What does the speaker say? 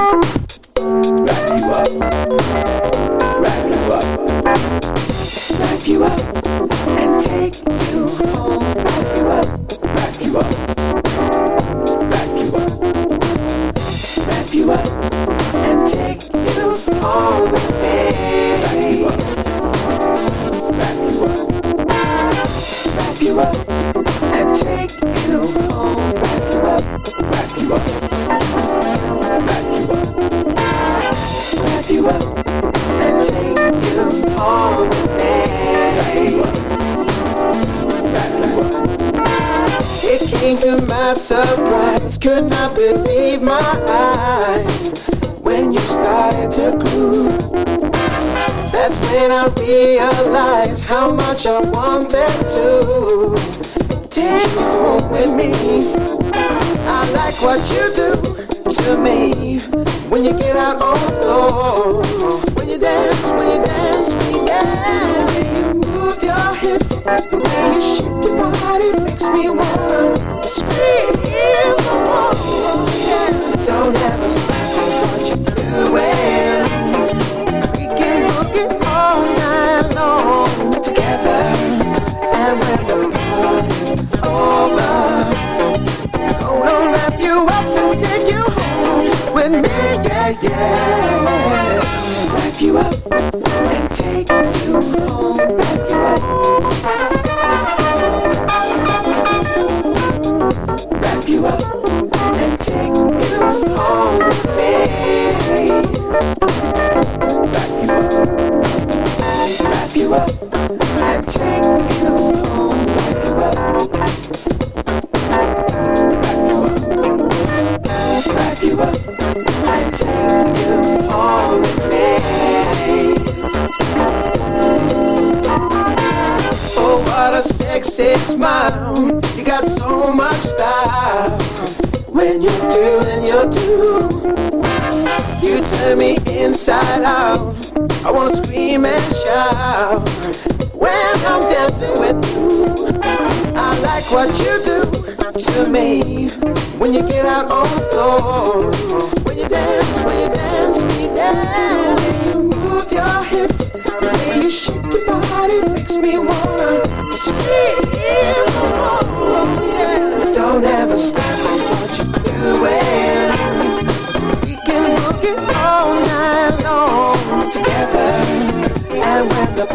wrap you up, and take you home. Wrap you up, wrap you up, wrap you up, wrap you up, and take you home with me. Wrap you up, wrap you up, and take you home. Wrap you up, wrap you up, wrap you up, wrap you up, and take you home with me. It came to my surprise, could not believe my eyes when you started to groove. That's when I realized how much I wanted to take you home with me. I like what you do to me when you get out on the floor. When you dance, when you dance, when you dance. Move your hips, the way you shake your body makes me wanna scream. Oh, yeah. Don't ever stop what you're doing. We can book it all night long together. And when the party's over, gonna wrap you up and take you home with me, yeah, yeah. Wrap you up and take you home. Wrap you up. Wrap you up and take you home with me. Wrap you up. Wrap you up and take you home. Wrap you up. Wrap you up and take you home with me. Oh, what a sexy smile. You got so much style. When you do and you do, you turn me inside out. I wanna scream and shout when I'm dancing with you. I like what you do to me when you get out on the floor. When you dance, when you dance, when you dance. Move your hips, the way you shake your body makes me wanna scream. Oh, yeah. Don't ever stop what you're doing. We can book it all night long together. And when the